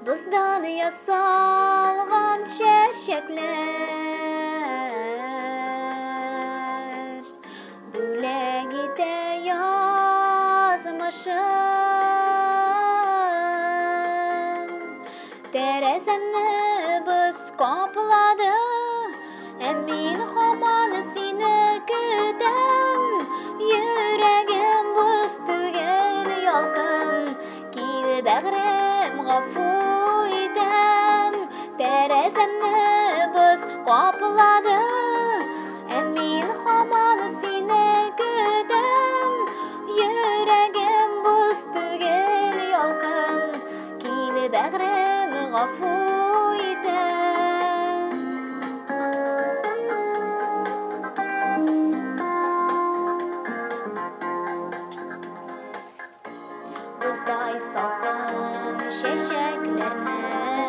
Buzdan yasalgan çeşekler Bülegi yazmışım Teresemni biz kapladı Emin haman seni kütem Yüreğim buz tügel yalkın Kil bağrım gafu idem Teresemni biz kapladı Emin haman seni kütem Yüreğim buz tügel yalkın Kil bağrım gafu idem Buzday salkın şeşeklerine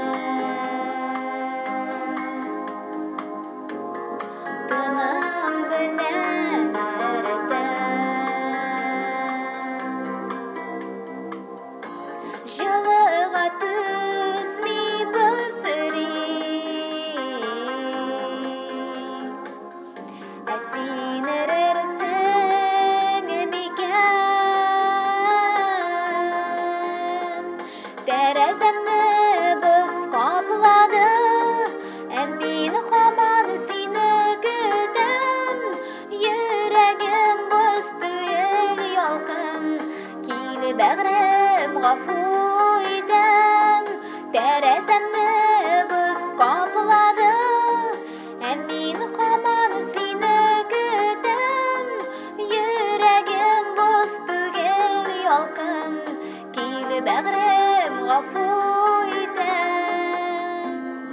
Gönül bilen eridem Жылыға түсмей бүсірейм Әсинерерсің мекен Тәрәземні біз қаплады Әмин хаман сені күтем Yüreğim buz tüyел ялқын Кил бәғрем ғафу идем Тәрәземні біз қаплады Әмин хаман сені күтем Yüreğim buz tüyел ялқын Кил бәғрем ғафу идем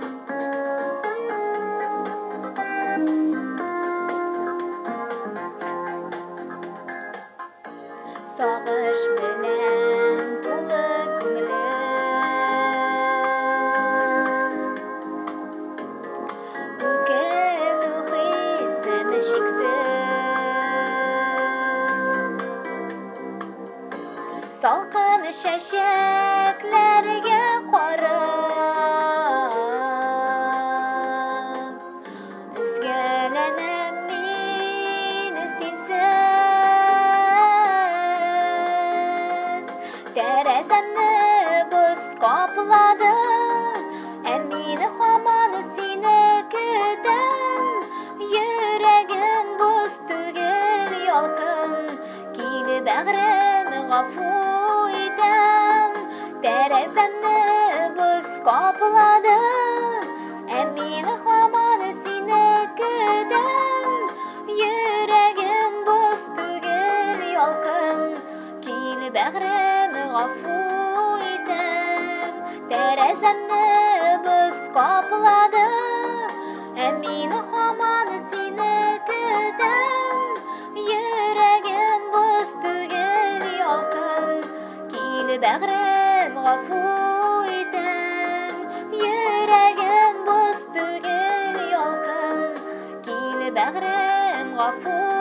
Сағыш белән тулы күңелем Үкезү хисем шиксез Салкын чәчәкләргә карап Өзгәләнәм мин синсез Тәрәземне біз каплады Әмин хаман сені күтем Yüreğim buz түгел ялкын Кил бәғрем ғафу идем Тәрәземне біз каплады Әмин хаман сені күтем Yüreğim buz түгел ялкын Кил бәғрем ғафу идем Тәрәземне біз каплады Әмин хаман сені күтем Yüreğim buz түгел ялкын Кил бәғрем ғафу идем Yüreğim buz түгел ялкын Кил бәғрем ғафу